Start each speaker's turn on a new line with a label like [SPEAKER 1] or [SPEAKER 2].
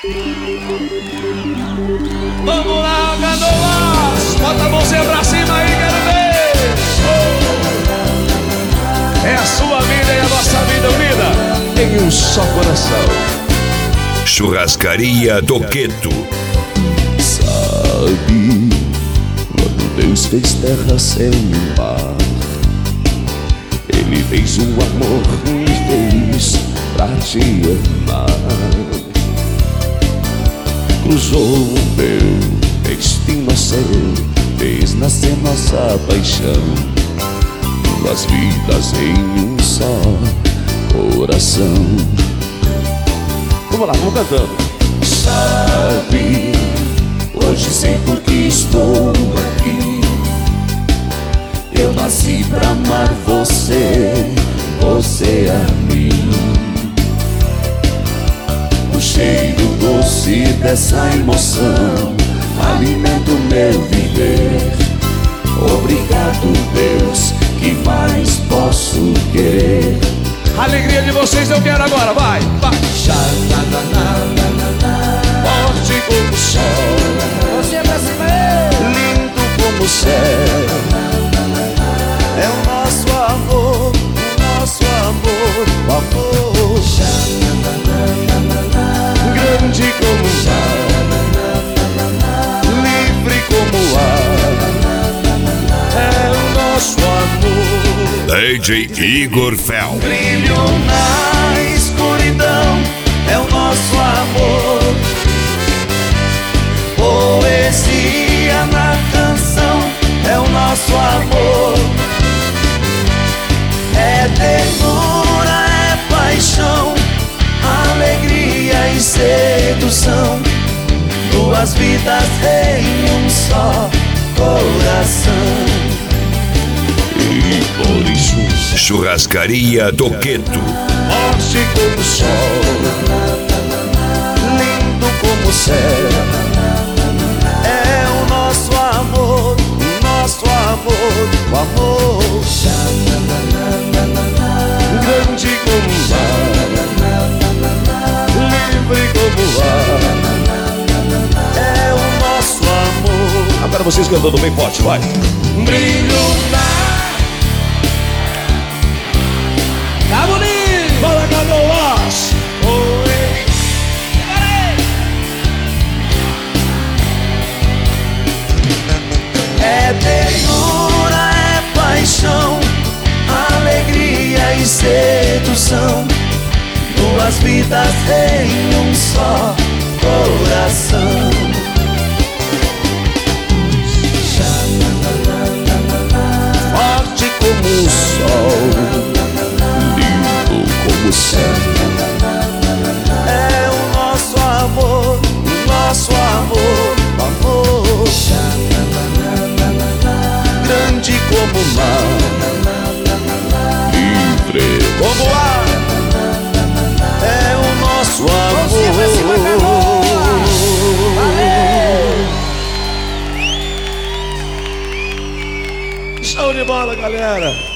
[SPEAKER 1] Vamos lá, Canoas! Bota a mãozinha pra cima aí, quero ver! É a sua vida e a nossa vida unida em um só coração.
[SPEAKER 2] Churrascaria do Queto.
[SPEAKER 3] Sabe, quando Deus fez terra, céu e mar, Ele fez um amor infeliz pra te amar. Cruzou o meu destino ao seu, fez nascer nossa paixão, duas vidas em um só coração. Vamos lá, vamos cantando. Sabe, hoje sei por que estou aqui. Eu nasci pra amar você, você a mim. O cheiro doce dessa emoção alimenta o meu viver. Obrigado, Deus, que mais posso querer?
[SPEAKER 1] A alegria de vocês eu quero agora, vai, vai.
[SPEAKER 3] Forte como o sol, lindo como o céu. É o nosso amor, o amor. Grande como o mar, livre como o ar. É o nosso amor.
[SPEAKER 2] DJ Igor Fel.
[SPEAKER 3] Brilho na escuridão, é o nosso amor. Poesia na canção, é o nosso amor. É ternura, é paixão, alegria e sedução, duas vidas em um só coração. E por isso
[SPEAKER 2] Churrascaria do Queto.
[SPEAKER 3] forte como o sol, lindo como o céu. É o nosso amor, o amor. Grande como o mar, livre como o ar. É o nosso amor.
[SPEAKER 1] Agora vocês cantando bem forte, vai.
[SPEAKER 3] Brilho na...
[SPEAKER 1] Tá bonito! Fala, Canoas!
[SPEAKER 3] É ternura, é paixão, alegria e sedução, duas vidas em um só coração. Forte como o sol, lindo como o céu. É o nosso amor, o amor. Grande como o mar, livre como o ar. É o nosso amor.
[SPEAKER 1] Show de bola, galera!